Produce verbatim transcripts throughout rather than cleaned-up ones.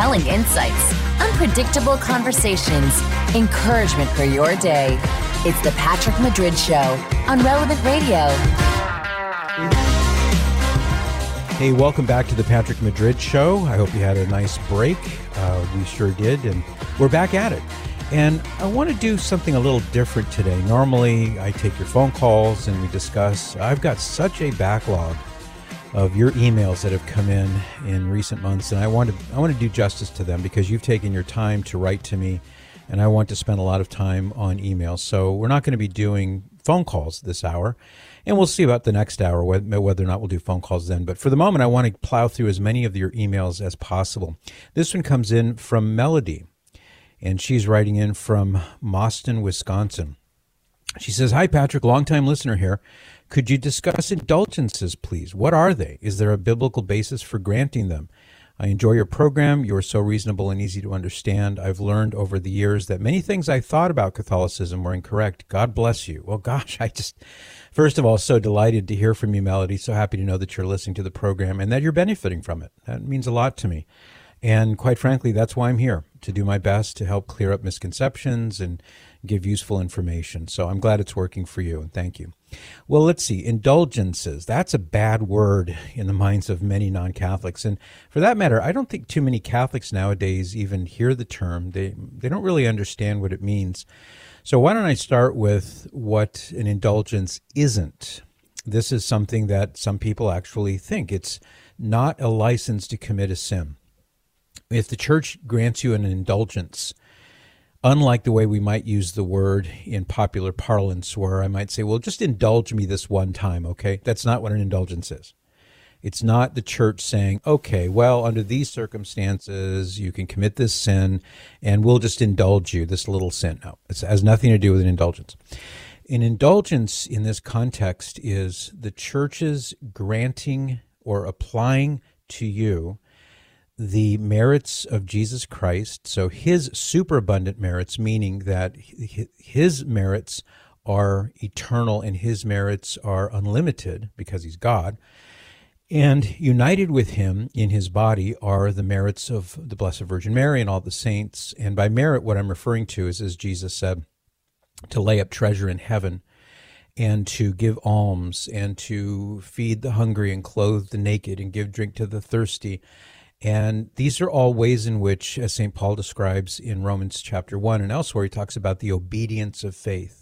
compelling insights, unpredictable conversations, encouragement for your day. It's the Patrick Madrid Show on Relevant Radio. Hey, welcome back to the Patrick Madrid Show. I hope you had a nice break. Uh, we sure did, and we're back at it. And I want to do something a little different today. Normally, I take your phone calls and we discuss. I've got such a backlog of your emails that have come in in recent months, and I want to I want to do justice to them because you've taken your time to write to me, and I want to spend a lot of time on emails. So we're not going to be doing phone calls this hour, and we'll see about the next hour whether or not we'll do phone calls then. But for the moment, I want to plow through as many of your emails as possible. This one comes in from Melody, and she's writing in from Boston, Wisconsin. She says, "Hi, Patrick, longtime listener here. Could you discuss indulgences, please? What are they? Is there a biblical basis for granting them? I enjoy your program. You are so reasonable and easy to understand. I've learned over the years that many things I thought about Catholicism were incorrect. God bless you." Well, gosh, I just, first of all, so delighted to hear from you, Melody. So happy to know that you're listening to the program and that you're benefiting from it. That means a lot to me. And quite frankly, that's why I'm here, to do my best to help clear up misconceptions and give useful information. So I'm glad it's working for you, and thank you. Well, let's see. Indulgences. That's a bad word in the minds of many non-Catholics. And for that matter, I don't think too many Catholics nowadays even hear the term. They, they don't really understand what it means. So why don't I start with what an indulgence isn't? This is something that some people actually think. It's not a license to commit a sin. If the church grants you an indulgence, unlike the way we might use the word in popular parlance, where I might say, well, just indulge me this one time, okay? That's not what an indulgence is. It's not the church saying, okay, well, under these circumstances, you can commit this sin, and we'll just indulge you, this little sin. No, it has nothing to do with an indulgence. An indulgence in this context is the church's granting or applying to you the merits of Jesus Christ, so his superabundant merits, meaning that his merits are eternal and his merits are unlimited because he's God, and united with him in his body are the merits of the Blessed Virgin Mary and all the saints. And by merit, what I'm referring to is, as Jesus said, to lay up treasure in heaven and to give alms and to feed the hungry and clothe the naked and give drink to the thirsty. And these are all ways in which, as Saint Paul describes in Romans chapter one and elsewhere, he talks about the obedience of faith.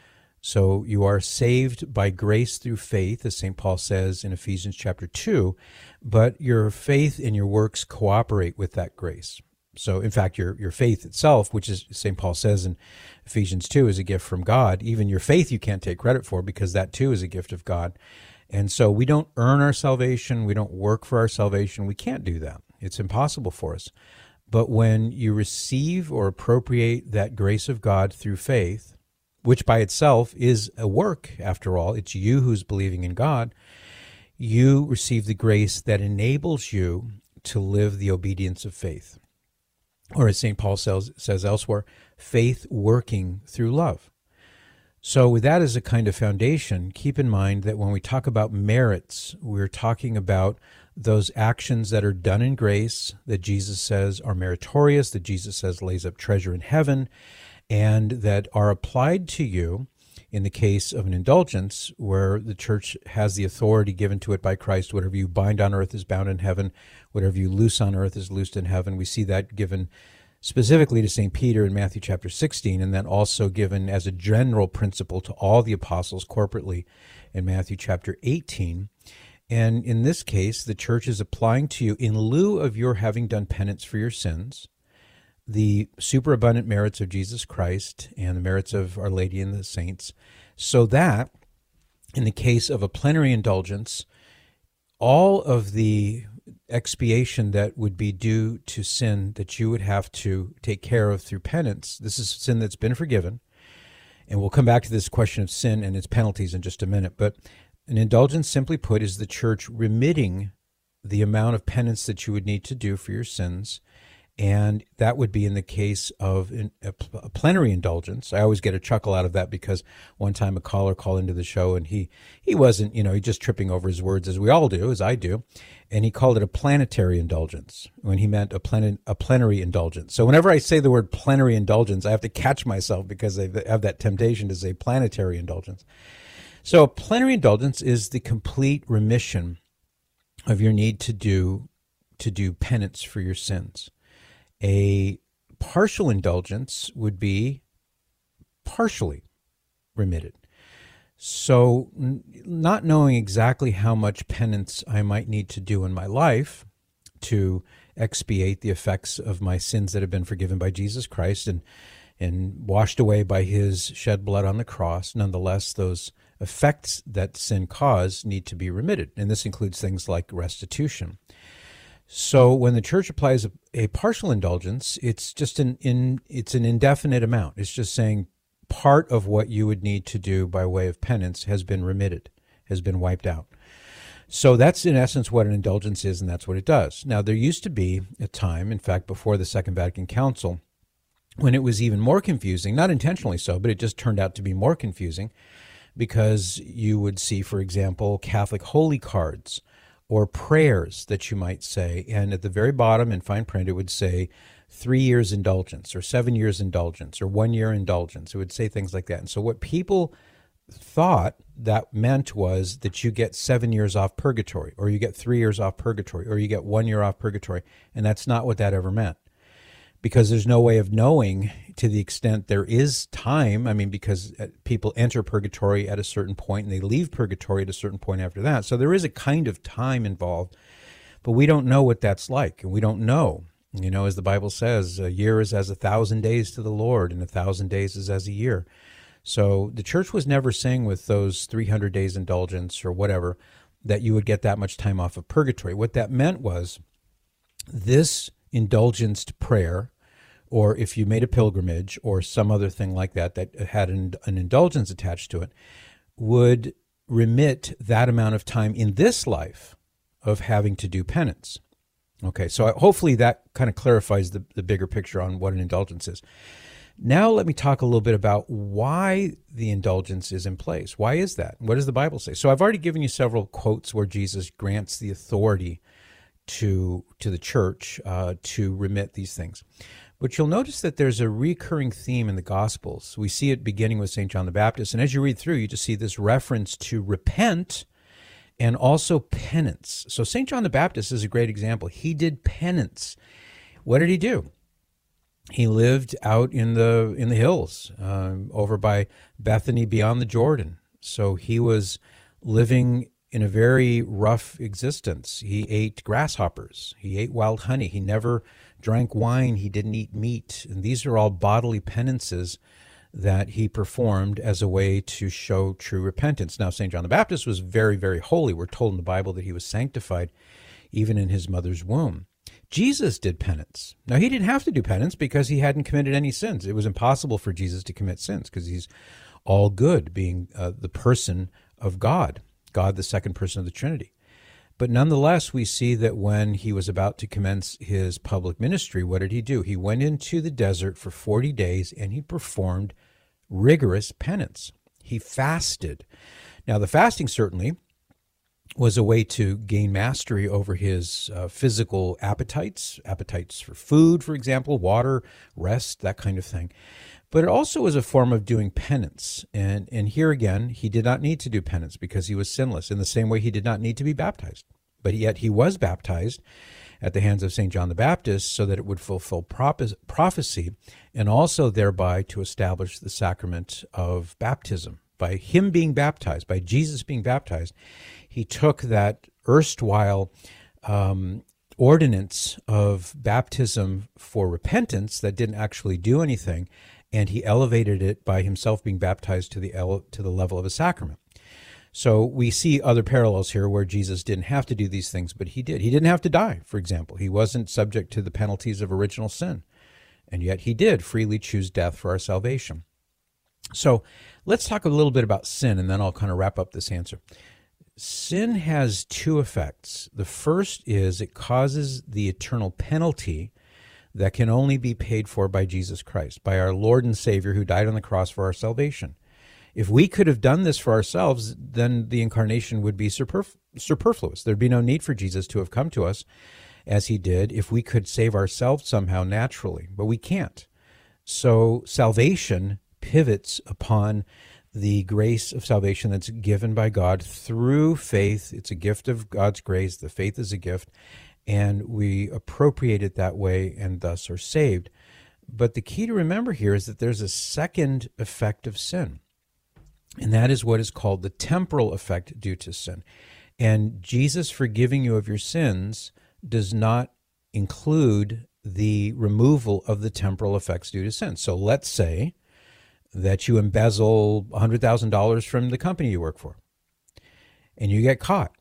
So you are saved by grace through faith, as Saint Paul says in Ephesians chapter two, but your faith and your works cooperate with that grace. So, in fact, your, your faith itself, which is Saint Paul says in Ephesians two, is a gift from God. Even your faith you can't take credit for because that too is a gift of God. And so we don't earn our salvation. We don't work for our salvation. We can't do that. It's impossible for us. But when you receive or appropriate that grace of God through faith, which by itself is a work, after all, it's you who's believing in God, you receive the grace that enables you to live the obedience of faith. Or as Saint Paul says, says elsewhere, faith working through love. So with that as a kind of foundation, keep in mind that when we talk about merits, we're talking about those actions that are done in grace that Jesus says are meritorious, that Jesus says lays up treasure in heaven, and that are applied to you in the case of an indulgence where the church has the authority given to it by Christ. Whatever you bind on earth is bound in heaven. Whatever you loose on earth is loosed in heaven. We see that given specifically to Saint Peter in Matthew chapter sixteen, and then also given as a general principle to all the apostles corporately in Matthew chapter eighteen. And in this case, the church is applying to you, in lieu of your having done penance for your sins, the superabundant merits of Jesus Christ and the merits of Our Lady and the saints, so that in the case of a plenary indulgence, all of the expiation that would be due to sin that you would have to take care of through penance, this is sin that's been forgiven, and we'll come back to this question of sin and its penalties in just a minute, but an indulgence, simply put, is the church remitting the amount of penance that you would need to do for your sins And that would be in the case of a plenary indulgence. I always get a chuckle out of that because one time a caller called into the show and he, he wasn't, you know, he just tripping over his words as we all do, as I do. And he called it a planetary indulgence when he meant a, plen- a plenary indulgence. So whenever I say the word plenary indulgence, I have to catch myself because I have that temptation to say planetary indulgence. So a plenary indulgence is the complete remission of your need to do, to do penance for your sins. A partial indulgence would be partially remitted. So n- not knowing exactly how much penance I might need to do in my life to expiate the effects of my sins that have been forgiven by Jesus Christ and, and washed away by his shed blood on the cross, nonetheless, those effects that sin caused need to be remitted. And this includes things like restitution. So when the church applies a, a partial indulgence, it's just an in it's an indefinite amount. It's just saying part of what you would need to do by way of penance has been remitted, has been wiped out. So that's in essence what an indulgence is, and that's what it does. Now, there used to be a time, in fact, before the Second Vatican Council, when it was even more confusing, not intentionally so, but it just turned out to be more confusing because you would see, for example, Catholic holy cards or prayers that you might say, and at the very bottom in fine print it would say three years indulgence or seven years indulgence or one year indulgence. It would say things like that. And so what people thought that meant was that you get seven years off purgatory, or you get three years off purgatory, or you get one year off purgatory, and that's not what that ever meant. Because there's no way of knowing to the extent there is time. I mean, because people enter purgatory at a certain point and they leave purgatory at a certain point after that. So there is a kind of time involved, but we don't know what that's like. And we don't know, you know, as the Bible says, a year is as a thousand days to the Lord and a thousand days is as a year. So the church was never saying with those three hundred days indulgence or whatever that you would get that much time off of purgatory. What that meant was this indulgenced prayer, or if you made a pilgrimage or some other thing like that that had an, an indulgence attached to it, would remit that amount of time in this life of having to do penance. Okay, so hopefully that kind of clarifies the, the bigger picture on what an indulgence is. Now let me talk a little bit about why the indulgence is in place. Why is that? What does the Bible say? So I've already given you several quotes where Jesus grants the authority to to the church uh, to remit these things. But you'll notice that there's a recurring theme in the Gospels. We see it beginning with Saint John the Baptist, and as you read through, you just see this reference to repent and also penance. So Saint John the Baptist is a great example. He did penance. What did he do? He lived out in the in the hills, uh, over by Bethany beyond the Jordan. So he was living in a very rough existence. He ate grasshoppers. He ate wild honey. He never drank wine. He didn't eat meat. And these are all bodily penances that he performed as a way to show true repentance. Now, Saint John the Baptist was very, very holy. We're told in the Bible that he was sanctified even in his mother's womb. Jesus did penance. Now, he didn't have to do penance because he hadn't committed any sins. It was impossible for Jesus to commit sins because he's all good, being uh, the person of God. God, the second person of the Trinity. But nonetheless, we see that when he was about to commence his public ministry, what did he do? He went into the desert for forty days and he performed rigorous penance. He fasted. Now, the fasting certainly was a way to gain mastery over his uh, physical appetites, appetites for food, for example, water, rest, that kind of thing. But it also was a form of doing penance. And, and here again, he did not need to do penance because he was sinless, in the same way he did not need to be baptized. But yet he was baptized at the hands of Saint John the Baptist so that it would fulfill prophecy and also thereby to establish the sacrament of baptism. By him being baptized, by Jesus being baptized, he took that erstwhile um, ordinance of baptism for repentance that didn't actually do anything, and he elevated it by himself being baptized to the ele- to the level of a sacrament. So we see other parallels here where Jesus didn't have to do these things, but he did. He didn't have to die, for example. He wasn't subject to the penalties of original sin, and yet he did freely choose death for our salvation. So let's talk a little bit about sin, and then I'll kind of wrap up this answer. Sin has two effects. The first is it causes the eternal penalty that can only be paid for by Jesus Christ, by our Lord and Savior who died on the cross for our salvation. If we could have done this for ourselves, then the incarnation would be superf- superfluous. There'd be no need for Jesus to have come to us as he did if we could save ourselves somehow naturally, but we can't. So salvation pivots upon the grace of salvation that's given by God through faith. It's a gift of God's grace. The faith is a gift, and we appropriate it that way and thus are saved. But the key to remember here is that there's a second effect of sin, and that is what is called the temporal effect due to sin. And Jesus forgiving you of your sins does not include the removal of the temporal effects due to sin. So let's say that you embezzle one hundred thousand dollars from the company you work for, and you get caught,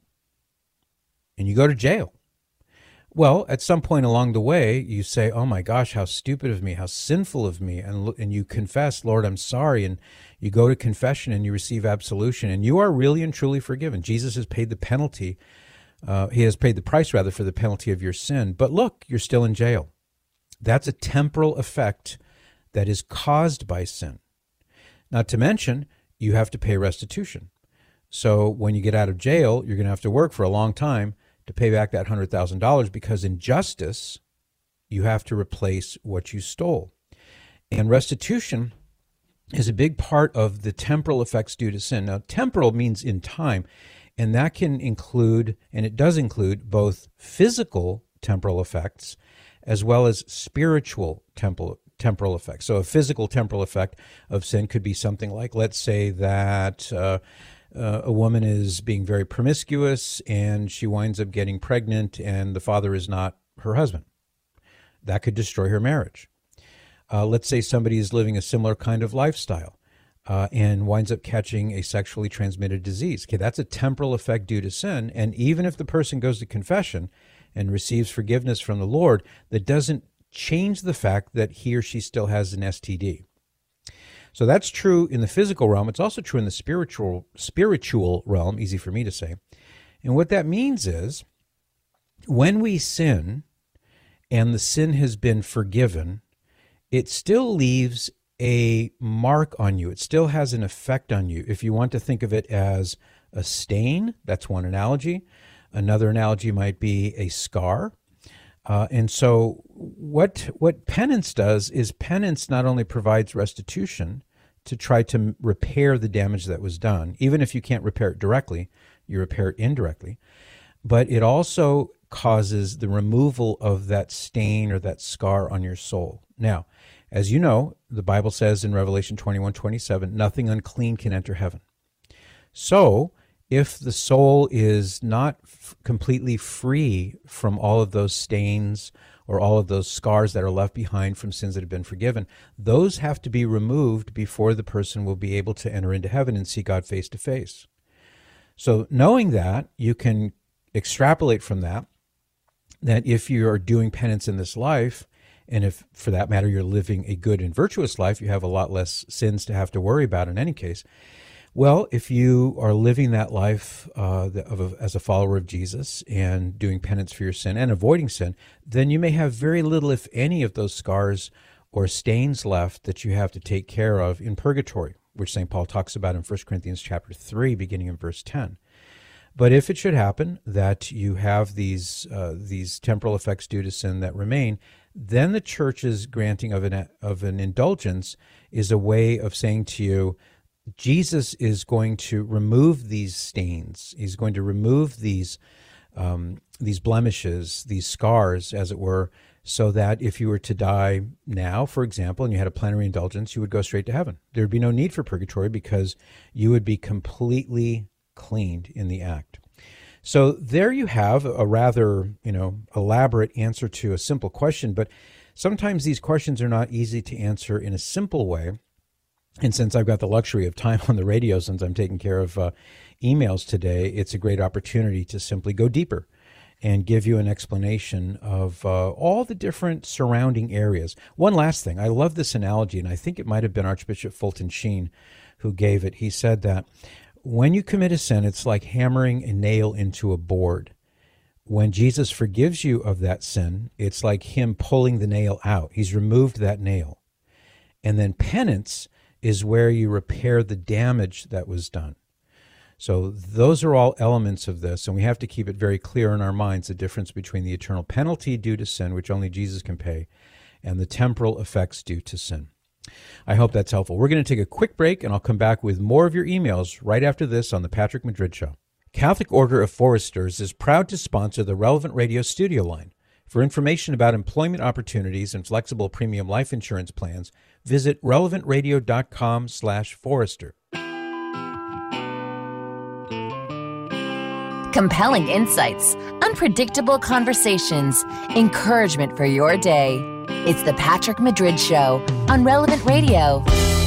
and you go to jail. Well, at some point along the way, you say, oh my gosh, how stupid of me, how sinful of me, and and you confess, Lord, I'm sorry, and you go to confession and you receive absolution, and you are really and truly forgiven. Jesus has paid the penalty. Uh, he has paid the price, rather, for the penalty of your sin. But look, you're still in jail. That's a temporal effect that is caused by sin. Not to mention, you have to pay restitution. So when you get out of jail, you're going to have to work for a long time to pay back that one hundred thousand dollars, because in justice, you have to replace what you stole. And restitution is a big part of the temporal effects due to sin. Now, temporal means in time, and that can include, and it does include, both physical temporal effects as well as spiritual temporal temporal effects. So a physical temporal effect of sin could be something like, let's say that uh, uh, a woman is being very promiscuous and she winds up getting pregnant and the father is not her husband. That could destroy her marriage. Uh, let's say somebody is living a similar kind of lifestyle uh, and winds up catching a sexually transmitted disease. Okay, that's a temporal effect due to sin. And even if the person goes to confession and receives forgiveness from the Lord, that doesn't change the fact that he or she still has an S T D. So that's true in the physical realm. It's also true in the spiritual spiritual realm, easy for me to say. And what that means is when we sin and the sin has been forgiven, it still leaves a mark on you. It still has an effect on you. If you want to think of it as a stain, that's one analogy. Another analogy might be a scar. Uh, and so what what penance does is penance not only provides restitution to try to repair the damage that was done, even if you can't repair it directly, you repair it indirectly, but it also causes the removal of that stain or that scar on your soul. Now, as you know, the Bible says in Revelation twenty-one twenty-seven, nothing unclean can enter heaven. So if the soul is not f- completely free from all of those stains or all of those scars that are left behind from sins that have been forgiven, those have to be removed before the person will be able to enter into heaven and see God face to face. So knowing that, you can extrapolate from that, that if you are doing penance in this life, and if, for that matter, you're living a good and virtuous life, you have a lot less sins to have to worry about in any case. Well, if you are living that life uh, of a, as a follower of Jesus and doing penance for your sin and avoiding sin, then you may have very little, if any, of those scars or stains left that you have to take care of in purgatory, which Saint Paul talks about in First Corinthians chapter three, beginning in verse ten. But if it should happen that you have these uh, these temporal effects due to sin that remain, then the church's granting of an of an indulgence is a way of saying to you, Jesus is going to remove these stains. He's going to remove these um, these blemishes, these scars, as it were, so that if you were to die now, for example, and you had a plenary indulgence, you would go straight to heaven. There would be no need for purgatory because you would be completely cleaned in the act. So there you have a rather, you know, elaborate answer to a simple question, but sometimes these questions are not easy to answer in a simple way. And since I've got the luxury of time on the radio, since I'm taking care of uh, emails today, it's a great opportunity to simply go deeper and give you an explanation of uh, all the different surrounding areas. One last thing, I love this analogy, and I think it might have been Archbishop Fulton Sheen who gave it. He said that when you commit a sin, it's like hammering a nail into a board. when Jesus forgives you of that sin, it's like him pulling the nail out. He's removed that nail. And then penance is where you repair the damage that was done. So those are all elements of this, and we have to keep it very clear in our minds, the difference between the eternal penalty due to sin, which only Jesus can pay, and the temporal effects due to sin. I hope that's helpful. We're going to take a quick break, and I'll come back with more of your emails right after this on The Patrick Madrid Show. Catholic Order of Foresters is proud to sponsor the Relevant Radio studio line. For information about employment opportunities and flexible premium life insurance plans, visit relevant radio dot com slash forester. Compelling insights, unpredictable conversations, encouragement for your day. It's the Patrick Madrid Show on Relevant Radio.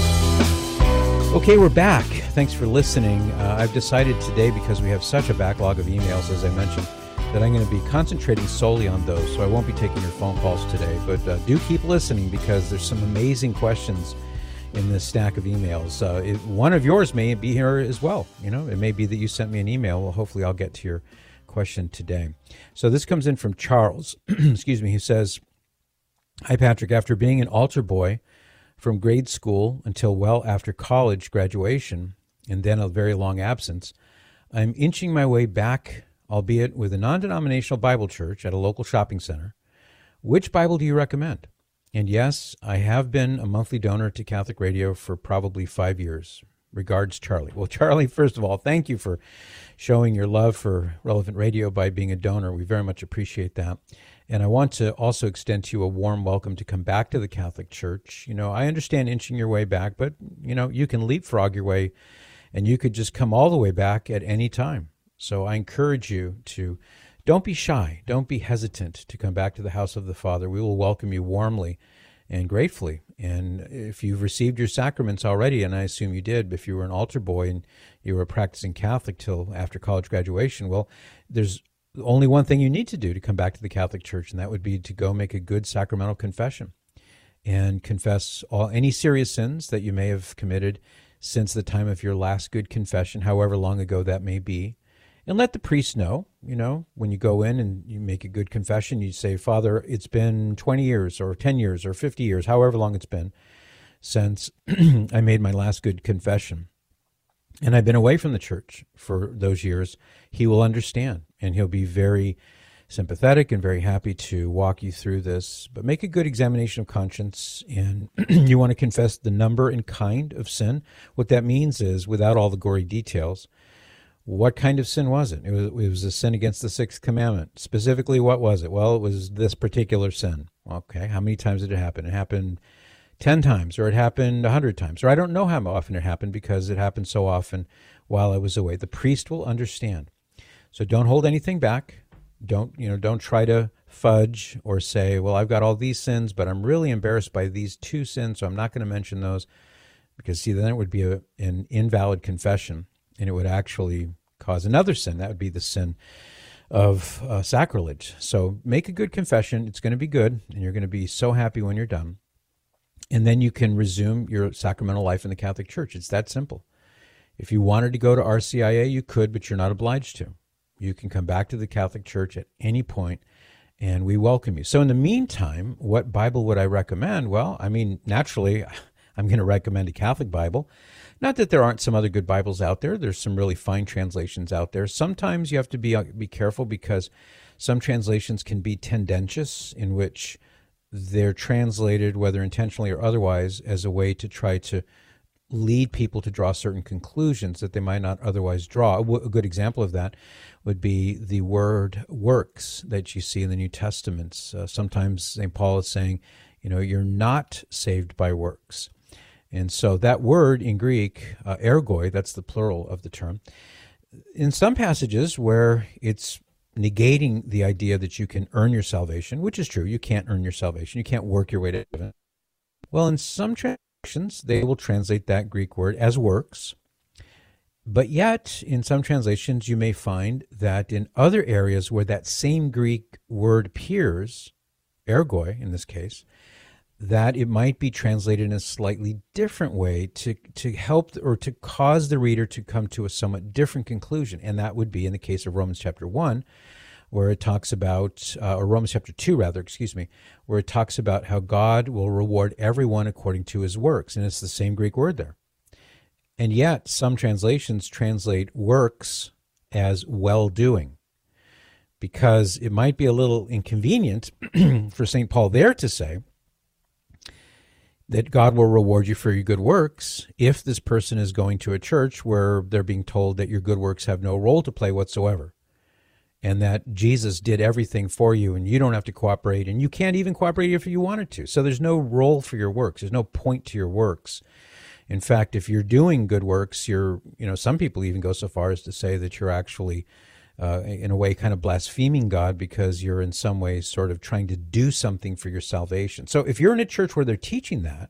Okay, we're back. Thanks for listening. Uh, I've decided today, because we have such a backlog of emails, as I mentioned, that I'm going to be concentrating solely on those, so I won't be taking your phone calls today. But uh, do keep listening, because there's some amazing questions in this stack of emails. Uh, it, one of yours may be here as well. You know, it may be that you sent me an email. Well, hopefully I'll get to your question today. So this comes in from Charles. Excuse me. He says, "Hi, Patrick. After being an altar boy from grade school until well after college graduation, and then a very long absence, I'm inching my way back, albeit with a non-denominational Bible church at a local shopping center. Which Bible do you recommend? And yes, I have been a monthly donor to Catholic Radio for probably five years. Regards, Charlie." Well, Charlie, first of all, thank you for showing your love for Relevant Radio by being a donor. We very much appreciate that. And I want to also extend to you a warm welcome to come back to the Catholic Church. You know, I understand inching your way back, but, you know, you can leapfrog your way, and you could just come all the way back at any time. So I encourage you to don't be shy. Don't be hesitant to come back to the house of the Father. We will welcome you warmly and gratefully. And if you've received your sacraments already, and I assume you did, if you were an altar boy and you were a practicing Catholic till after college graduation, well, there's only one thing you need to do to come back to the Catholic Church, and that would be to go make a good sacramental confession and confess all any serious sins that you may have committed since the time of your last good confession, however long ago that may be. And let the priest know, you know, when you go in and you make a good confession, you say, "Father, it's been twenty years or ten years or fifty years, however long it's been since I made my last good confession. And I've been away from the church for those years." He will understand, and he'll be very sympathetic and very happy to walk you through this. But make a good examination of conscience, and you want to confess the number and kind of sin. What that means is, without all the gory details, what kind of sin was it? It was, it was a sin against the sixth commandment. Specifically, what was it? Well, it was this particular sin. Okay, how many times did it happen? It happened ten times, or it happened a hundred times, or I don't know how often it happened because it happened so often while I was away. The priest will understand. So don't hold anything back. Don't, you know, don't try to fudge or say, "Well, I've got all these sins, but I'm really embarrassed by these two sins, so I'm not going to mention those," because see, then it would be a, an invalid confession. And it would actually cause another sin. That would be the sin of uh, sacrilege. So make a good confession. It's going to be good, and you're going to be so happy when you're done. And then you can resume your sacramental life in the Catholic Church. It's that simple. If you wanted to go to R C I A, you could, but you're not obliged to. You can come back to the Catholic Church at any point, and we welcome you. So in the meantime, what Bible would I recommend? Well, I mean, naturally, I'm going to recommend a Catholic Bible. Not that there aren't some other good Bibles out there. There's some really fine translations out there. Sometimes you have to be be careful because some translations can be tendentious, in which they're translated, whether intentionally or otherwise, as a way to try to lead people to draw certain conclusions that they might not otherwise draw. A good example of that would be the word works that you see in the New Testament. Uh, sometimes Saint Paul is saying, you know, you're not saved by works. And so that word in Greek, uh, ergoi, that's the plural of the term, in some passages where it's negating the idea that you can earn your salvation, which is true, you can't earn your salvation, you can't work your way to heaven. Well, in some translations, they will translate that Greek word as works. But yet, in some translations, you may find that in other areas where that same Greek word appears, ergoi in this case, that it might be translated in a slightly different way to, to help or to cause the reader to come to a somewhat different conclusion. And that would be in the case of Romans chapter one, where it talks about, uh, or Romans chapter two, rather, excuse me, where it talks about how God will reward everyone according to his works. And it's the same Greek word there. And yet, some translations translate works as well-doing, because it might be a little inconvenient for Saint Paul there to say that God will reward you for your good works if this person is going to a church where they're being told that your good works have no role to play whatsoever, and that Jesus did everything for you and you don't have to cooperate, and you can't even cooperate if you wanted to. So there's no role for your works. There's no point to your works. In fact, if you're doing good works, you're, you know, some people even go so far as to say that you're actually, uh, in a way, kind of blaspheming God because you're in some ways sort of trying to do something for your salvation. So if you're in a church where they're teaching that,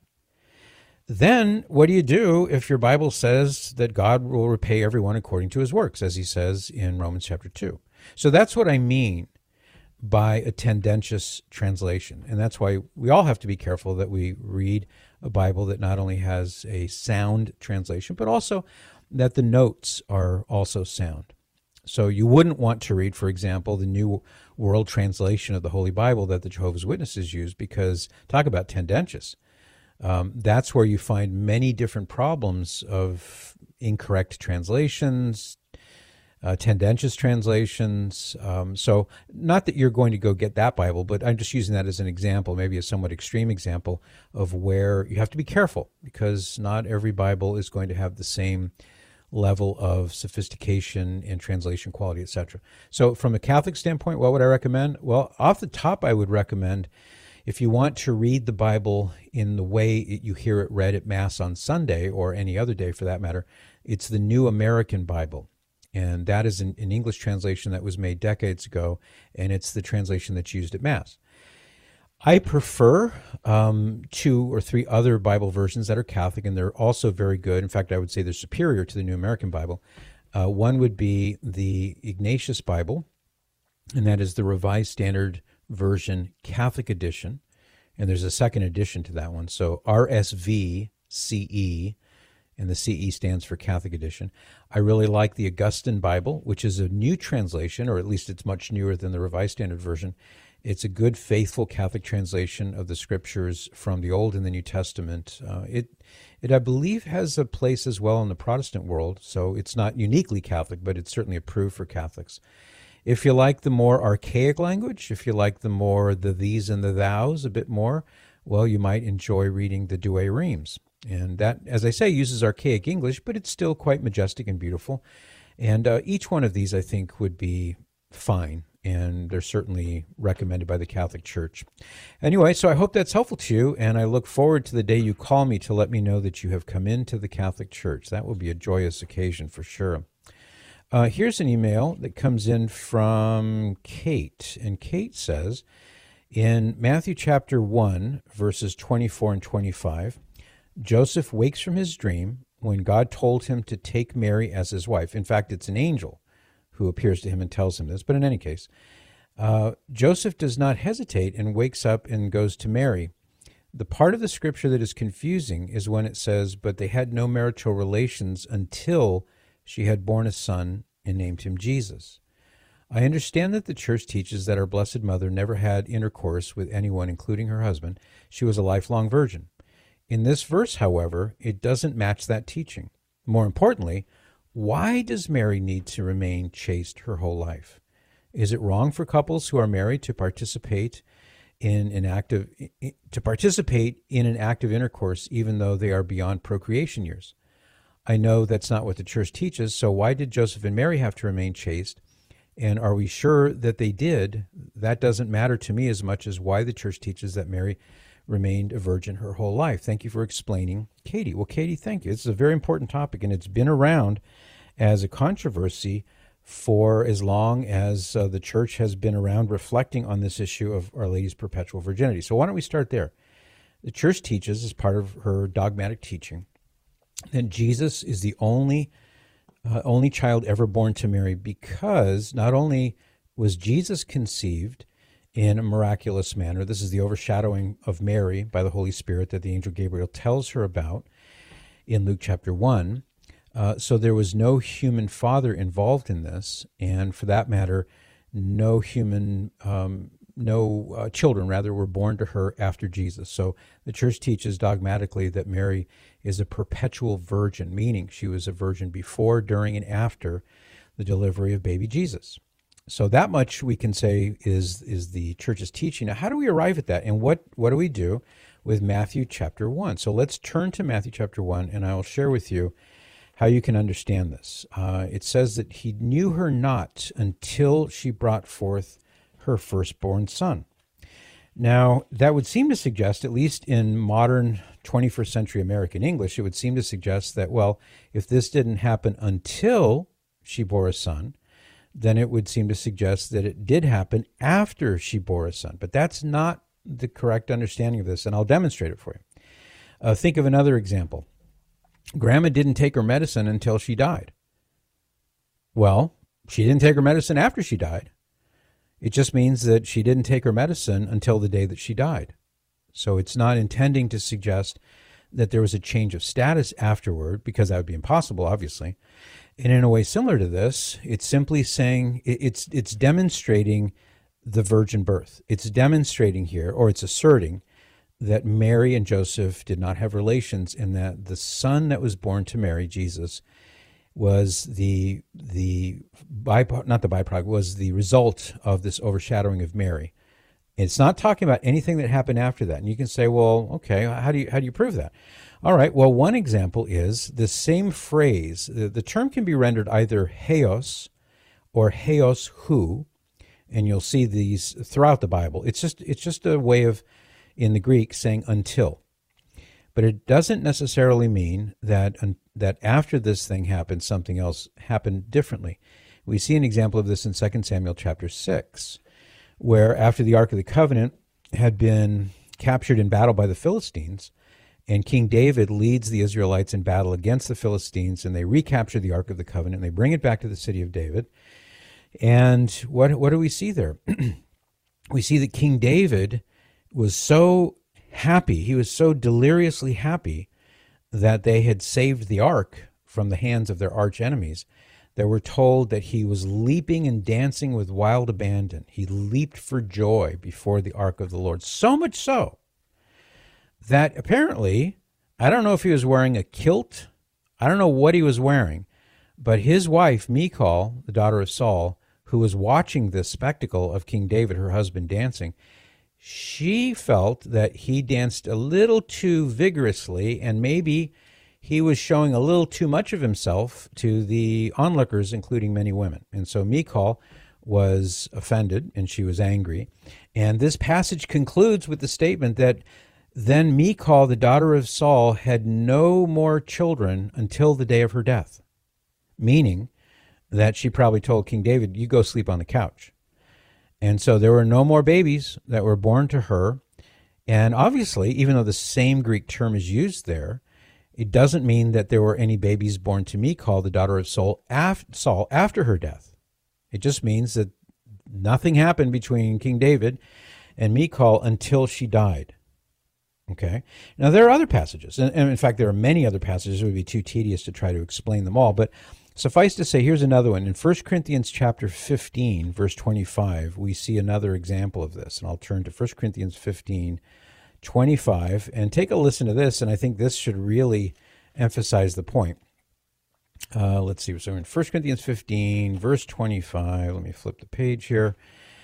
then what do you do if your Bible says that God will repay everyone according to his works, as he says in Romans chapter two? So that's what I mean by a tendentious translation. And that's why we all have to be careful that we read a Bible that not only has a sound translation, but also that the notes are also sound. So you wouldn't want to read, for example, the New World Translation of the Holy Bible that the Jehovah's Witnesses use, because talk about tendentious. Um, that's where you find many different problems of incorrect translations, uh, tendentious translations. Um, so not that you're going to go get that Bible, but I'm just using that as an example, maybe a somewhat extreme example of where you have to be careful, because not every Bible is going to have the same level of sophistication and translation quality, et cetera. So from a Catholic standpoint, what would I recommend? Well, off the top, I would recommend, if you want to read the Bible in the way it, you hear it read at Mass on Sunday, or any other day for that matter, it's the New American Bible. And that is an, an English translation that was made decades ago, and it's the translation that's used at Mass. I prefer um, two or three other Bible versions that are Catholic, and they're also very good. In fact, I would say they're superior to the New American Bible. Uh, one would be the Ignatius Bible, and that is the Revised Standard Version Catholic Edition. And there's a second edition to that one. So R S V C E, and the C E stands for Catholic Edition. I really like the Augustine Bible, which is a new translation, or at least it's much newer than the Revised Standard Version. It's a good, faithful Catholic translation of the Scriptures from the Old and the New Testament. Uh, it, it, I believe, has a place as well in the Protestant world, so it's not uniquely Catholic, but it's certainly approved for Catholics. If you like the more archaic language, if you like the more the these and the thous a bit more, well, you might enjoy reading the Douay Rheims. And that, as I say, uses archaic English, but it's still quite majestic and beautiful. And uh, each one of these, I think, would be fine, and they're certainly recommended by the Catholic Church. Anyway, so I hope that's helpful to you, and I look forward to the day you call me to let me know that you have come into the Catholic Church. That will be a joyous occasion for sure. Uh, here's an email that comes in from Kate, and Kate says, in Matthew chapter one, verses twenty-four and twenty-five, Joseph wakes from his dream when God told him to take Mary as his wife. In fact, it's an angel who appears to him and tells him this. But in any case, uh, Joseph does not hesitate and wakes up and goes to Mary. The part of the scripture that is confusing is when it says, but they had no marital relations until she had borne a son and named him Jesus. I understand that the church teaches that our Blessed Mother never had intercourse with anyone, including her husband. She was a lifelong virgin. In this verse, however, it doesn't match that teaching. More importantly, why does Mary need to remain chaste her whole life? Is it wrong for couples who are married to participate in an active to participate in an active intercourse even though they are beyond procreation years? I know that's not what the church teaches, so why did Joseph and Mary have to remain chaste? And are we sure that they did? That doesn't matter to me as much as why the church teaches that Mary remained a virgin her whole life. Thank you for explaining, Katie. Well, Katie, thank you. This is a very important topic, and it's been around as a controversy for as long as uh, the church has been around reflecting on this issue of Our Lady's perpetual virginity. So why don't we start there? The church teaches, as part of her dogmatic teaching, that Jesus is the only uh, only child ever born to Mary, because not only was Jesus conceived in a miraculous manner. This is the overshadowing of Mary by the Holy Spirit that the angel Gabriel tells her about in Luke chapter one. Uh, so there was no human father involved in this, and for that matter, no human, um, no uh, children, rather, were born to her after Jesus. So the church teaches dogmatically that Mary is a perpetual virgin, meaning she was a virgin before, during, and after the delivery of baby Jesus. So that much we can say is is the church's teaching. Now, how do we arrive at that? And what, what do we do with Matthew chapter one? So let's turn to Matthew chapter one, and I will share with you how you can understand this. Uh, it says that he knew her not until she brought forth her firstborn son. Now, that would seem to suggest, at least in modern twenty-first century American English, it would seem to suggest that, well, if this didn't happen until she bore a son, then it would seem to suggest that it did happen after she bore a son. But that's not the correct understanding of this, and I'll demonstrate it for you. Uh, think of another example. Grandma didn't take her medicine until she died. Well, she didn't take her medicine after she died. It just means that she didn't take her medicine until the day that she died. So it's not intending to suggest that there was a change of status afterward, because that would be impossible, obviously. And in a way similar to this, it's simply saying, it's it's demonstrating the virgin birth. It's demonstrating here, or it's asserting, that Mary and Joseph did not have relations, and that the son that was born to Mary, Jesus, was the the byproduct, not the byproduct, was the result of this overshadowing of Mary. It's not talking about anything that happened after that. And you can say, well, okay, how do you how do you prove that? All right, well, one example is the same phrase. The, the term can be rendered either heos or heos hu, and you'll see these throughout the Bible. It's just it's just a way of, in the Greek, saying until. But it doesn't necessarily mean that that after this thing happened, something else happened differently. We see an example of this in Second Samuel chapter six, where after the Ark of the Covenant had been captured in battle by the Philistines, and King David leads the Israelites in battle against the Philistines, and they recapture the Ark of the Covenant, and they bring it back to the city of David. And what what do we see there? We see that King David was so happy, he was so deliriously happy that they had saved the ark from the hands of their arch enemies, that we're told that he was leaping and dancing with wild abandon. He leaped for joy before the ark of the Lord. So much so that apparently, I don't know if he was wearing a kilt, I don't know what he was wearing, but his wife, Michal, the daughter of Saul, who was watching this spectacle of King David, her husband, dancing, she felt that he danced a little too vigorously, and maybe he was showing a little too much of himself to the onlookers, including many women. And so Michal was offended, and she was angry. And this passage concludes with the statement that then Michal, the daughter of Saul, had no more children until the day of her death, meaning that she probably told King David, you go sleep on the couch. And so there were no more babies that were born to her. And obviously, even though the same Greek term is used there, it doesn't mean that there were any babies born to Michal, the daughter of Saul, Saul after her death. It just means that nothing happened between King David and Michal until she died. Okay. Now, there are other passages, and, and in fact, there are many other passages. It would be too tedious to try to explain them all, but suffice to say, here's another one. In First Corinthians chapter fifteen, verse twenty-five, we see another example of this. And I'll turn to First Corinthians fifteen, twenty-five, and take a listen to this, and I think this should really emphasize the point. Uh, let's see. So in First Corinthians fifteen, verse twenty-five, let me flip the page here.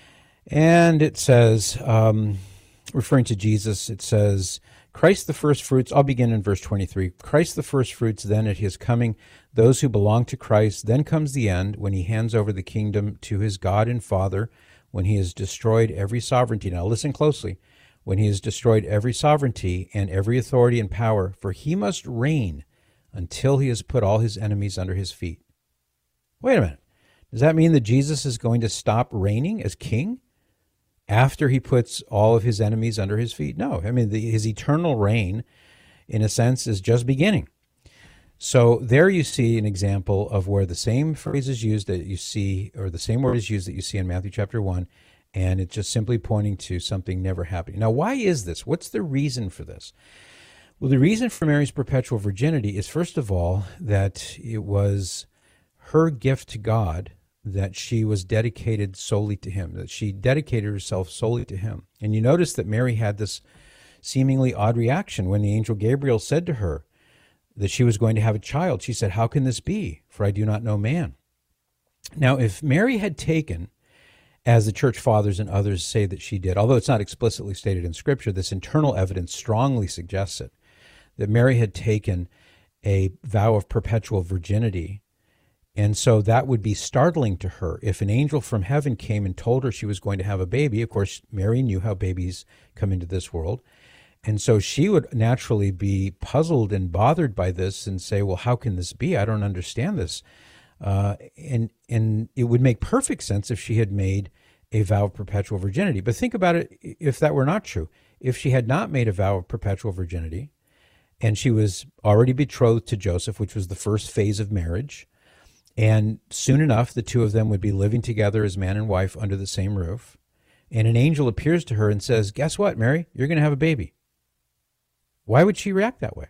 And it says, um, referring to Jesus, it says, Christ the first fruits, I'll begin in verse twenty-three. Christ the first fruits, then at his coming, those who belong to Christ. Then comes the end, when he hands over the kingdom to his God and Father, when he has destroyed every sovereignty. Now listen closely. When he has destroyed every sovereignty and every authority and power, for he must reign until he has put all his enemies under his feet. Wait a minute. Does that mean that Jesus is going to stop reigning as king after he puts all of his enemies under his feet? No. I mean, the, his eternal reign, in a sense, is just beginning. So there you see an example of where the same phrase is used that you see, or the same word is used that you see in Matthew chapter one, and it's just simply pointing to something never happening. Now, why is this? What's the reason for this? Well, the reason for Mary's perpetual virginity is, first of all, that it was her gift to God that she was dedicated solely to him, that she dedicated herself solely to him. And you notice that Mary had this seemingly odd reaction when the angel Gabriel said to her that she was going to have a child. She said, "How can this be? For I do not know man." Now, if Mary had taken, as the church fathers and others say that she did, although it's not explicitly stated in Scripture, this internal evidence strongly suggests it, that Mary had taken a vow of perpetual virginity. And so that would be startling to her. If an angel from heaven came and told her she was going to have a baby, of course, Mary knew how babies come into this world. And so she would naturally be puzzled and bothered by this and say, well, how can this be? I don't understand this. Uh, and and it would make perfect sense if she had made a vow of perpetual virginity. But think about it, if that were not true. If she had not made a vow of perpetual virginity, and she was already betrothed to Joseph, which was the first phase of marriage, and soon enough, the two of them would be living together as man and wife under the same roof, and an angel appears to her and says, guess what, Mary? You're going to have a baby. Why would she react that way?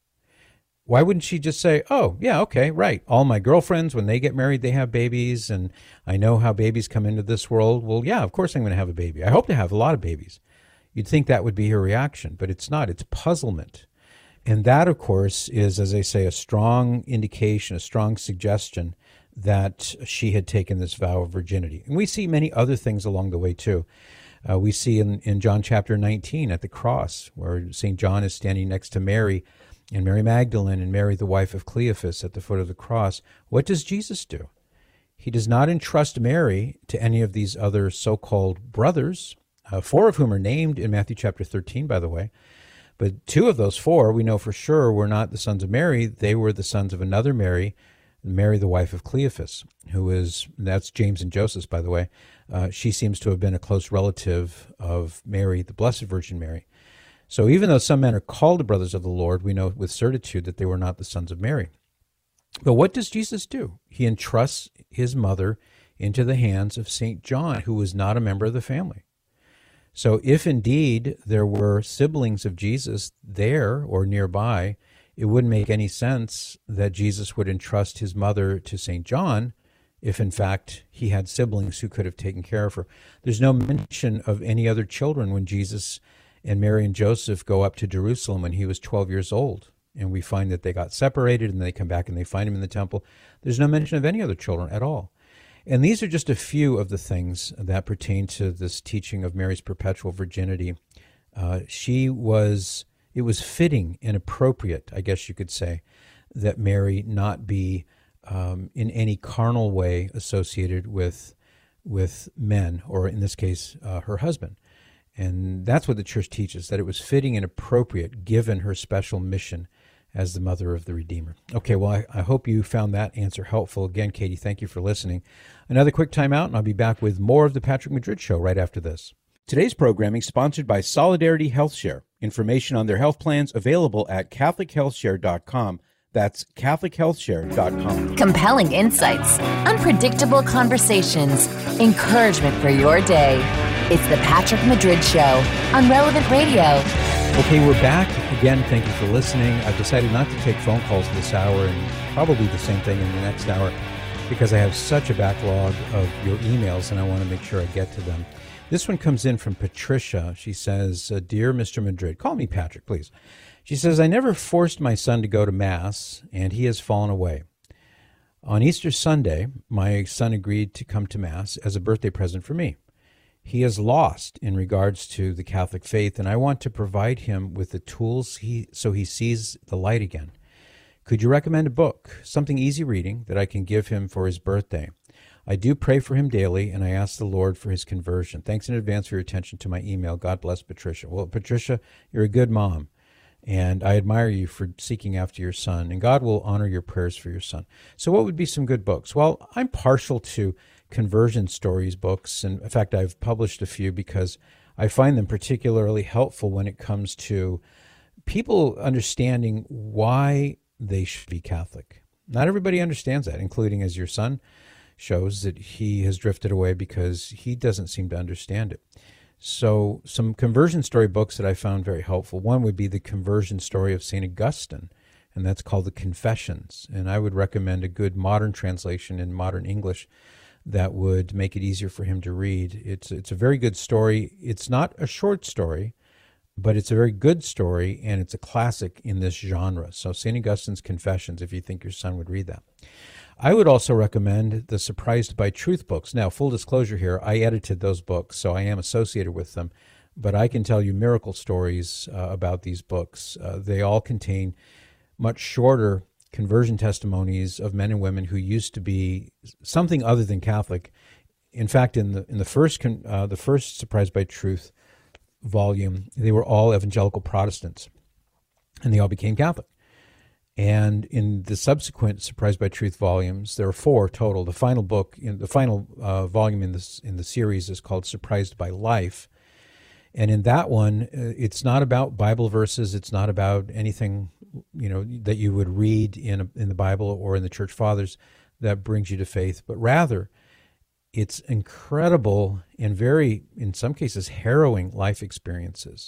Why wouldn't she just say, oh, yeah, okay, right. All my girlfriends, when they get married, they have babies, and I know how babies come into this world. Well, yeah, of course I'm going to have a baby. I hope to have a lot of babies. You'd think that would be her reaction, but it's not. It's puzzlement. And that, of course, is, as I say, a strong indication, a strong suggestion that she had taken this vow of virginity. And we see many other things along the way, too. Uh, we see in, in John chapter nineteen at the cross, where Saint John is standing next to Mary, and Mary Magdalene and Mary, the wife of Cleophas, at the foot of the cross. What does Jesus do? He does not entrust Mary to any of these other so-called brothers, uh, four of whom are named in Matthew chapter thirteen, by the way. But two of those four, we know for sure, were not the sons of Mary. They were the sons of another Mary, Mary, the wife of Cleophas, who is, that's James and Joseph, by the way. Uh, she seems to have been a close relative of Mary, the Blessed Virgin Mary. So even though some men are called the brothers of the Lord, we know with certitude that they were not the sons of Mary. But what does Jesus do? He entrusts his mother into the hands of Saint John, who was not a member of the family. So if indeed there were siblings of Jesus there or nearby, it wouldn't make any sense that Jesus would entrust his mother to Saint John if, in fact, he had siblings who could have taken care of her. There's no mention of any other children when Jesus and Mary and Joseph go up to Jerusalem when he was twelve years old. And we find that they got separated and they come back and they find him in the temple. There's no mention of any other children at all. And these are just a few of the things that pertain to this teaching of Mary's perpetual virginity. Uh, she was, it was fitting and appropriate, I guess you could say, that Mary not be um, in any carnal way associated with, with men, or in this case, uh, her husband. And that's what the church teaches, that it was fitting and appropriate given her special mission as the mother of the Redeemer. Okay, well, I, I hope you found that answer helpful. Again, Katie, thank you for listening. Another quick time out, and I'll be back with more of the Patrick Madrid Show right after this. Today's programming is sponsored by Solidarity Health Share. Information on their health plans available at catholic health share dot com. That's catholic health share dot com. Compelling insights, unpredictable conversations, encouragement for your day. It's the Patrick Madrid Show on Relevant Radio. Okay, we're back. Again, thank you for listening. I've decided not to take phone calls this hour, and probably the same thing in the next hour, because I have such a backlog of your emails, and I want to make sure I get to them. This one comes in from Patricia. She says, Dear Mister Madrid, call me Patrick, please. She says, I never forced my son to go to Mass, and he has fallen away. On Easter Sunday, my son agreed to come to Mass as a birthday present for me. He is lost in regards to the Catholic faith, and I want to provide him with the tools he, so he sees the light again. Could you recommend a book, something easy reading that I can give him for his birthday? I do pray for him daily, and I ask the Lord for his conversion. Thanks in advance for your attention to my email. God bless, Patricia. Well, Patricia, you're a good mom, and I admire you for seeking after your son, and God will honor your prayers for your son. So what would be some good books? Well, I'm partial to conversion stories books, and in fact, I've published a few because I find them particularly helpful when it comes to people understanding why they should be Catholic. Not everybody understands that, including as your son shows that he has drifted away because he doesn't seem to understand it. So some conversion story books that I found very helpful. One would be the conversion story of Saint Augustine, and that's called The Confessions. And I would recommend a good modern translation in modern English that would make it easier for him to read. It's it's a very good story. It's not a short story, but it's a very good story, and it's a classic in this genre. So Saint Augustine's Confessions, if you think your son would read that. I would also recommend the Surprised by Truth books. Now, full disclosure here, I edited those books, so I am associated with them, but I can tell you miracle stories uh, about these books. Uh, they all contain much shorter conversion testimonies of men and women who used to be something other than Catholic. In fact, in the in the first uh, the first Surprised by Truth volume, they were all evangelical Protestants, and they all became Catholic. And in the subsequent Surprised by Truth volumes, there are four total. The final book, in the final uh, volume in this in the series is called Surprised by Life. And in that one, uh, it's not about Bible verses. It's not about anything, you know, that you would read in a, in the Bible or in the Church Fathers that brings you to faith, but rather it's incredible and very, in some cases, harrowing life experiences.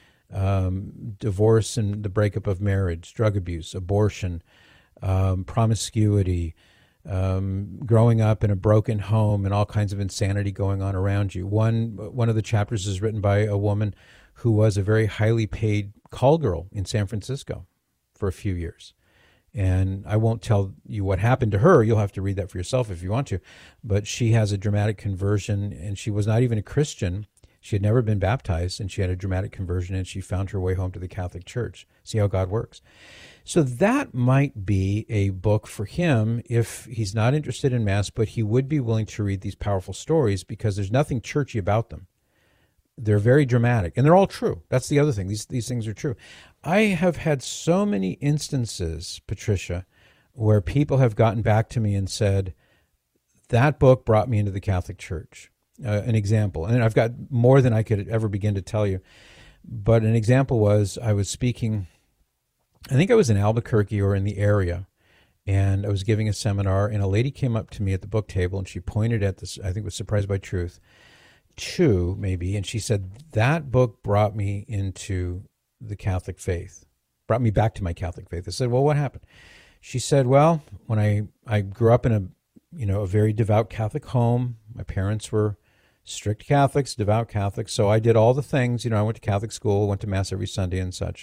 Um, divorce and the breakup of marriage, drug abuse, abortion, um, promiscuity, um, growing up in a broken home, and all kinds of insanity going on around you. One one of the chapters is written by a woman who was a very highly paid call girl in San Francisco for a few years. And I won't tell you what happened to her. You'll have to read that for yourself if you want to. But she has a dramatic conversion, and she was not even a Christian. She had never been baptized, and she had a dramatic conversion, and she found her way home to the Catholic Church. See how God works. So that might be a book for him if he's not interested in Mass, but he would be willing to read these powerful stories because there's nothing churchy about them. They're very dramatic, and they're all true. That's the other thing. These, these things are true. I have had so many instances, Patricia, where people have gotten back to me and said, that book brought me into the Catholic Church. Uh, an example, and I've got more than I could ever begin to tell you, but an example was I was speaking, I think I was in Albuquerque or in the area, and I was giving a seminar, and a lady came up to me at the book table, and she pointed at this, I think it was Surprised by Truth, two maybe, and she said, that book brought me into the Catholic faith, brought me back to my Catholic faith. I said, well, what happened? She said, well, when I, I grew up in a, you know, a very devout Catholic home, my parents were strict Catholics, devout Catholics, so I did all the things. You know, I went to Catholic school, went to Mass every Sunday and such.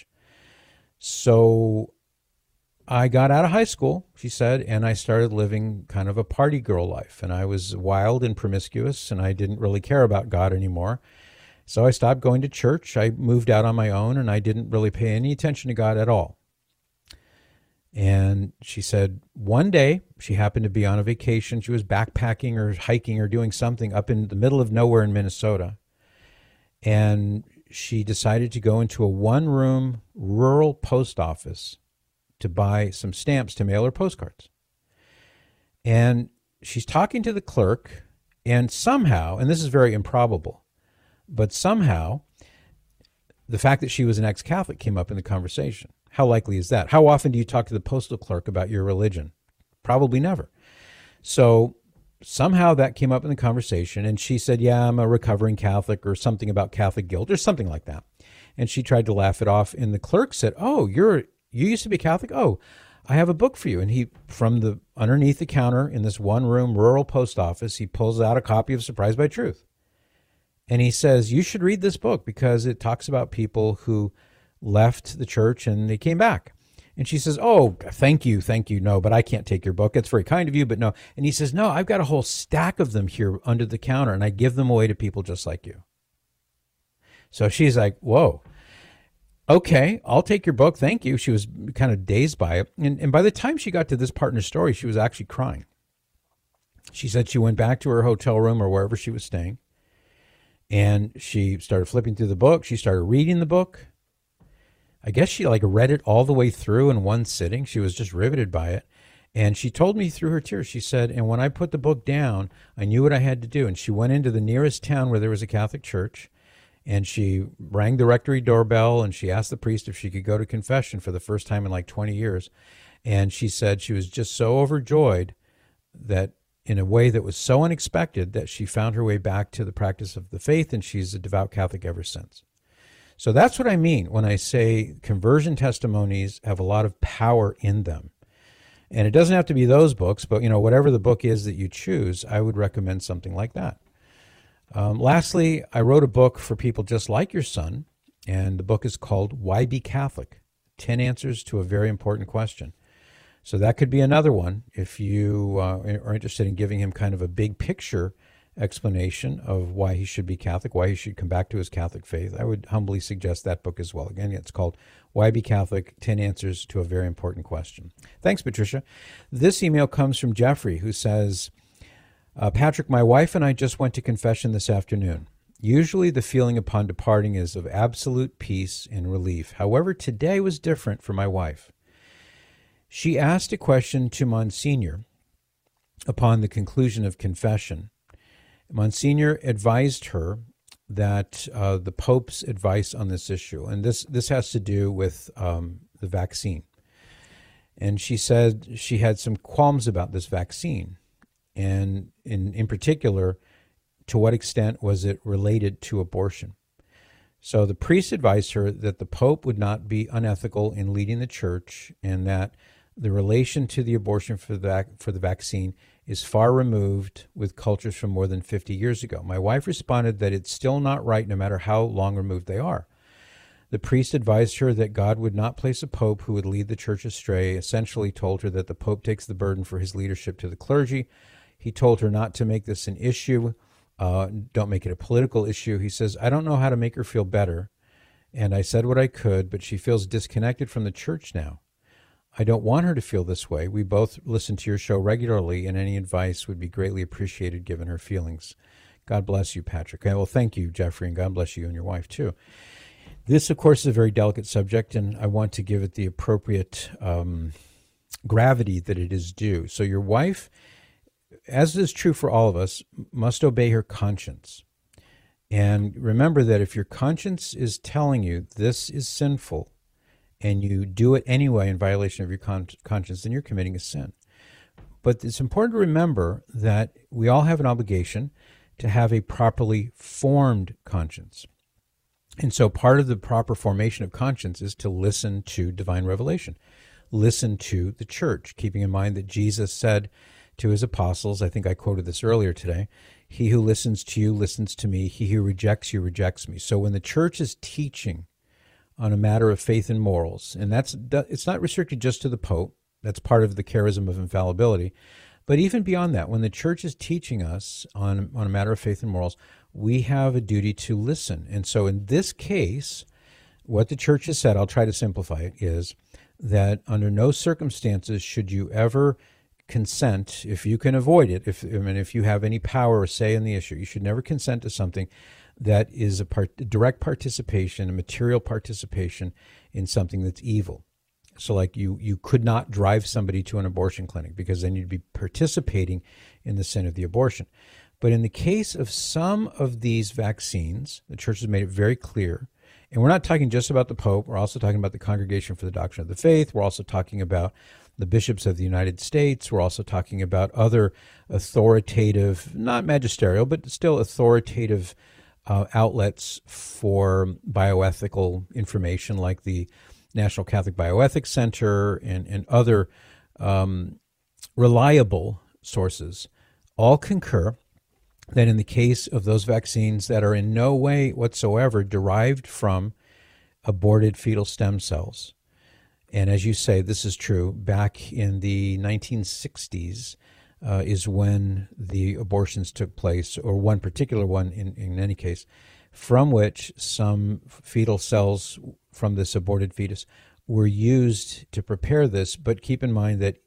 So I got out of high school, she said, and I started living kind of a party girl life. And I was wild and promiscuous, and I didn't really care about God anymore. So I stopped going to church. I moved out on my own, and I didn't really pay any attention to God at all. And she said one day she happened to be on a vacation. She was backpacking or hiking or doing something up in the middle of nowhere in Minnesota. And she decided to go into a one-room rural post office to buy some stamps to mail her postcards. And she's talking to the clerk, and somehow, and this is very improbable, but somehow the fact that she was an ex-Catholic came up in the conversation. How likely is that? How often do you talk to the postal clerk about your religion? Probably never. So somehow that came up in the conversation, and she said, yeah, I'm a recovering Catholic, or something about Catholic guilt, or something like that. And she tried to laugh it off, and the clerk said, oh, you're you used to be Catholic? Oh, I have a book for you. And he, from the underneath the counter in this one-room rural post office, he pulls out a copy of Surprised by Truth. And he says, you should read this book because it talks about people who left the church and they came back. And she says, oh, thank you, thank you. No, but I can't take your book. It's very kind of you, but no. And he says, no, I've got a whole stack of them here under the counter, and I give them away to people just like you. So she's like, whoa, okay, I'll take your book. Thank you. She was kind of dazed by it. And, and by the time she got to this part in her story, she was actually crying. She said she went back to her hotel room or wherever she was staying, and she started flipping through the book. She started reading the book. I guess she like read it all the way through in one sitting. She was just riveted by it. And she told me through her tears, she said, and when I put the book down, I knew what I had to do. And she went into the nearest town where there was a Catholic church, and she rang the rectory doorbell, and she asked the priest if she could go to confession for the first time in like twenty years. And she said she was just so overjoyed that in a way that was so unexpected that she found her way back to the practice of the faith, and she's a devout Catholic ever since. So that's what I mean when I say conversion testimonies have a lot of power in them. And it doesn't have to be those books, but you know, whatever the book is that you choose, I would recommend something like that. Um, lastly, I wrote a book for people just like your son, and the book is called Why Be Catholic? ten Answers to a Very Important Question. So that could be another one if you uh, are interested in giving him kind of a big picture explanation of why he should be Catholic, why he should come back to his Catholic faith. I would humbly suggest that book as well. Again, it's called Why Be Catholic? ten Answers to a Very Important Question. Thanks, Patricia. This email comes from Jeffrey, who says, uh, Patrick, my wife and I just went to confession this afternoon. Usually the feeling upon departing is of absolute peace and relief. However, today was different for my wife. She asked a question to Monsignor upon the conclusion of confession. Monsignor advised her that uh, the Pope's advice on this issue, and this, this has to do with um, the vaccine. And she said she had some qualms about this vaccine, and in, in particular, to what extent was it related to abortion. So the priest advised her that the Pope would not be unethical in leading the church, and that the relation to the abortion for the, for the vaccine is far removed with cultures from more than fifty years ago. My wife responded that it's still not right no matter how long removed they are. The priest advised her that God would not place a pope who would lead the church astray, essentially told her that the Pope takes the burden for his leadership to the clergy. He told her not to make this an issue, uh, don't make it a political issue. He says, I don't know how to make her feel better, and I said what I could, but she feels disconnected from the church now. I don't want her to feel this way. We both listen to your show regularly, and any advice would be greatly appreciated given her feelings. God bless you, Patrick. Okay, well, thank you, Jeffrey, and God bless you and your wife, too. This, of course, is a very delicate subject, and I want to give it the appropriate um, gravity that it is due. So your wife, as is true for all of us, must obey her conscience. And remember that if your conscience is telling you this is sinful, and you do it anyway in violation of your con- conscience, then you're committing a sin. But it's important to remember that we all have an obligation to have a properly formed conscience. And so part of the proper formation of conscience is to listen to divine revelation, listen to the church, keeping in mind that Jesus said to his apostles, I think I quoted this earlier today, he who listens to you listens to me, he who rejects you rejects me. So when the church is teaching on a matter of faith and morals, and that's it's not restricted just to the Pope, that's part of the charism of infallibility, but even beyond that, when the church is teaching us on, on a matter of faith and morals, we have a duty to listen. And so in this case, what the church has said, I'll try to simplify it, is that under no circumstances should you ever consent, if you can avoid it, if I mean, if you have any power or say in the issue, you should never consent to something that is a part, direct participation, a material participation in something that's evil. So like you, you could not drive somebody to an abortion clinic because then you'd be participating in the sin of the abortion. But in the case of some of these vaccines, the church has made it very clear, and we're not talking just about the Pope, we're also talking about the Congregation for the Doctrine of the Faith, we're also talking about the bishops of the United States, we're also talking about other authoritative, not magisterial, but still authoritative Uh, outlets for bioethical information like the National Catholic Bioethics Center and, and other um, reliable sources all concur that in the case of those vaccines that are in no way whatsoever derived from aborted fetal stem cells, and as you say, this is true, back in the nineteen sixties, Uh, is when the abortions took place, or one particular one in, in any case, from which some fetal cells from this aborted fetus were used to prepare this. But keep in mind that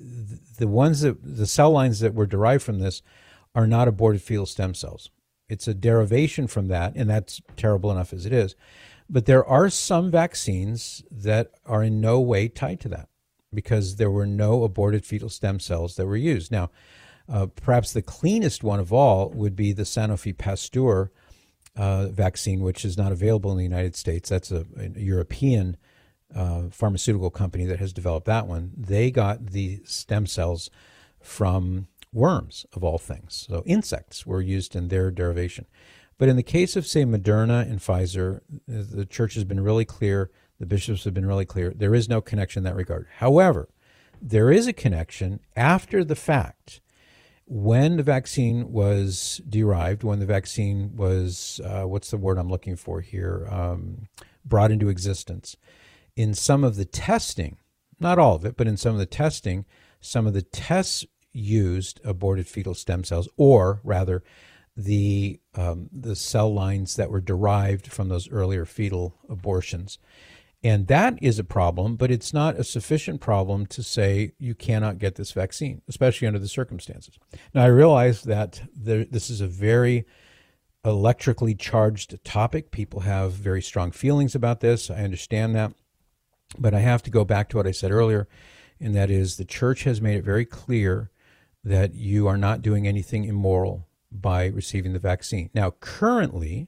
the ones that, the cell lines that were derived from this are not aborted fetal stem cells. It's a derivation from that, and that's terrible enough as it is. But there are some vaccines that are in no way tied to that, because there were no aborted fetal stem cells that were used. Now, uh, perhaps the cleanest one of all would be the Sanofi Pasteur uh, vaccine, which is not available in the United States. That's a, a European uh, pharmaceutical company that has developed that one. They got the stem cells from worms, of all things. So insects were used in their derivation. But in the case of, say, Moderna and Pfizer, the church has been really clear, the bishops have been really clear, there is no connection in that regard. However, there is a connection after the fact. When the vaccine was derived, when the vaccine was, uh, what's the word I'm looking for here, um, brought into existence, in some of the testing, not all of it, but in some of the testing, some of the tests used aborted fetal stem cells, or rather the um, the cell lines that were derived from those earlier fetal abortions. And that is a problem, but it's not a sufficient problem to say you cannot get this vaccine, especially under the circumstances. Now, I realize that there, this is a very electrically charged topic. People have very strong feelings about this. I understand that. But I have to go back to what I said earlier, and that is the church has made it very clear that you are not doing anything immoral by receiving the vaccine. Now, currently,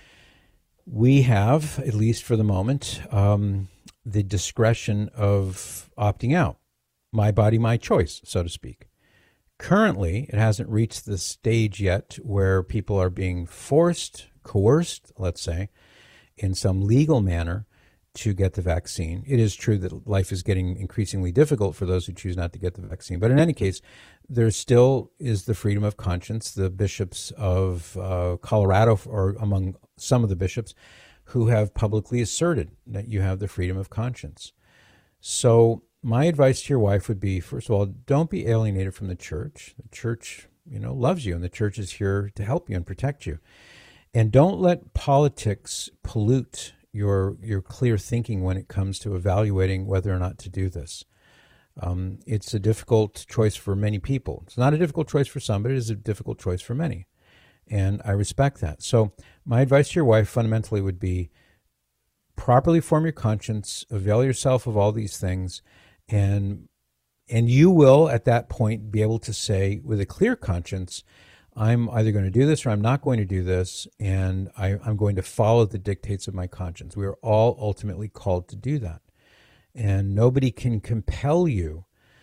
we have, at least for the moment, um, the discretion of opting out. My body, my choice, so to speak. Currently, it hasn't reached the stage yet where people are being forced, coerced, let's say, in some legal manner to get the vaccine. It is true that life is getting increasingly difficult for those who choose not to get the vaccine. But in any case, there still is the freedom of conscience. The bishops of uh, Colorado, or among some of the bishops, who have publicly asserted that you have the freedom of conscience. So my advice to your wife would be, first of all, don't be alienated from the church. The church, you know, loves you, and the church is here to help you and protect you. And don't let politics pollute your your clear thinking when it comes to evaluating whether or not to do this. Um, it's a difficult choice for many people. It's not a difficult choice for some, but it is a difficult choice for many. And I respect that. So my advice to your wife fundamentally would be properly form your conscience, avail yourself of all these things, and and you will at that point be able to say with a clear conscience, I'm either going to do this or I'm not going to do this, and I, I'm going to follow the dictates of my conscience. We are all ultimately called to do that. And nobody can compel you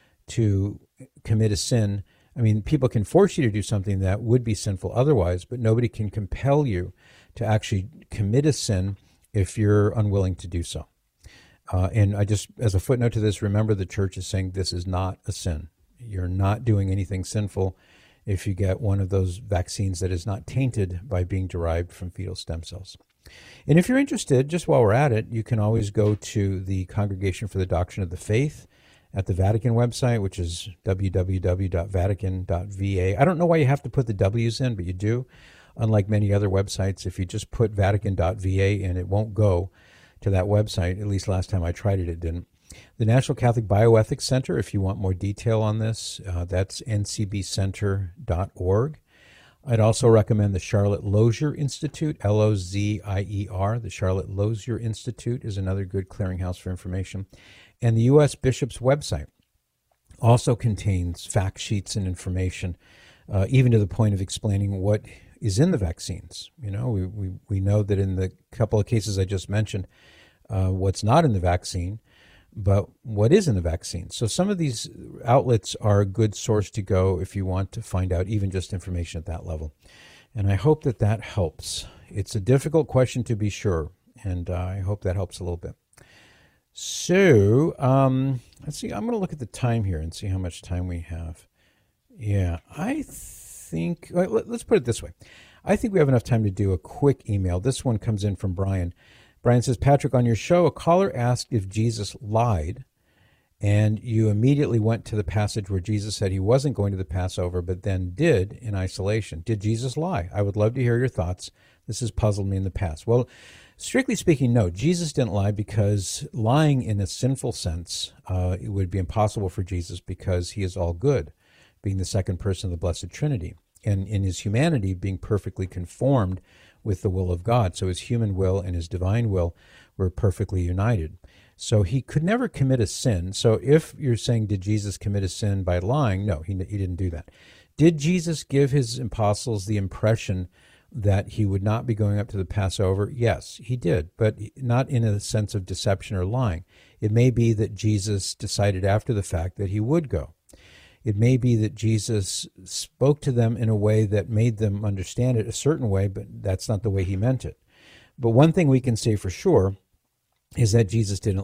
to commit a sin. I mean, people can force you to do something that would be sinful otherwise, but nobody can compel you to actually commit a sin if you're unwilling to do so. Uh, and I just, as a footnote to this, remember the church is saying this is not a sin. You're not doing anything sinful if you get one of those vaccines that is not tainted by being derived from fetal stem cells. And if you're interested, just while we're at it, you can always go to the Congregation for the Doctrine of the Faith at the Vatican website, which is w w w dot vatican dot v a. I don't know why you have to put the W's in, but you do. Unlike many other websites, if you just put vatican dot v a in, it won't go to that website. At least last time I tried it, it didn't. The National Catholic Bioethics Center, if you want more detail on this, uh, that's n c b center dot org. I'd also recommend the Charlotte Lozier Institute, L O Z I E R. The Charlotte Lozier Institute is another good clearinghouse for information. And the U S Bishop's website also contains fact sheets and information, uh, even to the point of explaining what is in the vaccines. You know, we, we, we know that in the couple of cases I just mentioned, uh, what's not in the vaccine, but what is in the vaccine. So some of these outlets are a good source to go if you want to find out even just information at that level. And I hope that that helps. It's a difficult question to be sure, and uh, I hope that helps a little bit. So um, let's see. I'm going to look at the time here and see how much time we have. Yeah, I think, let's put it this way. I think we have enough time to do a quick email. This one comes in from Brian. Brian says, Patrick, on your show, a caller asked if Jesus lied, and you immediately went to the passage where Jesus said he wasn't going to the Passover, but then did in isolation. Did Jesus lie? I would love to hear your thoughts. This has puzzled me in the past. Well, strictly speaking, no. Jesus didn't lie because lying in a sinful sense, uh, it would be impossible for Jesus because he is all good, being the second person of the Blessed Trinity, and in his humanity being perfectly conformed with the will of God. So his human will and his divine will were perfectly united. So he could never commit a sin. So if you're saying, did Jesus commit a sin by lying? No, he, he didn't do that. Did Jesus give his apostles the impression that he would not be going up to the Passover? Yes, he did, but not in a sense of deception or lying. It may be that Jesus decided after the fact that he would go. It may be that Jesus spoke to them in a way that made them understand it a certain way, but that's not the way he meant it. But one thing we can say for sure is that Jesus didn't lie.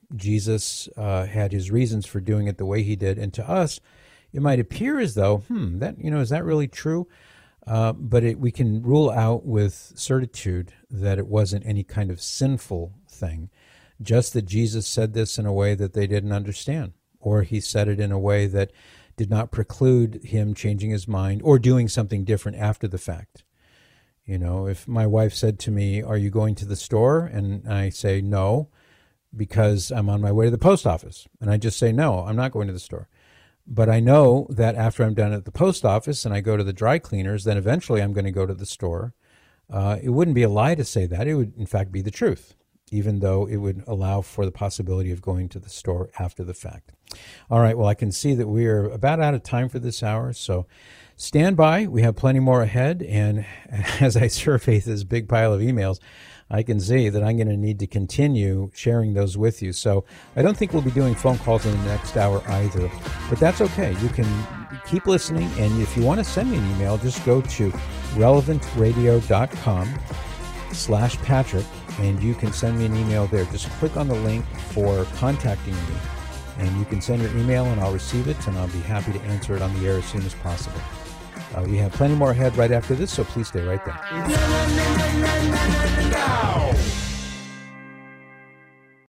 Jesus uh, had his reasons for doing it the way he did. And to us, it might appear as though, hmm, that, you know, is that really true? Uh, but it, we can rule out with certitude that it wasn't any kind of sinful thing, just that Jesus said this in a way that they didn't understand, or he said it in a way that did not preclude him changing his mind or doing something different after the fact. You know, if my wife said to me, "Are you going to the store?" and I say no, because I'm on my way to the post office, and I just say, "No, I'm not going to the store." But I know that after I'm done at the post office and I go to the dry cleaners, then eventually I'm going to go to the store. Uh, it wouldn't be a lie to say that. It would, in fact, be the truth, even though it would allow for the possibility of going to the store after the fact. All right, well, I can see that we are about out of time for this hour, so stand by. We have plenty more ahead, and as I survey this big pile of emails, I can see that I'm going to need to continue sharing those with you. So I don't think we'll be doing phone calls in the next hour either, but that's okay. You can keep listening, and if you want to send me an email, just go to relevant radio dot com slash Patrick, and you can send me an email there. Just click on the link for contacting me, and you can send your email, and I'll receive it, and I'll be happy to answer it on the air as soon as possible. Uh, we have plenty more ahead right after this, so please stay right there.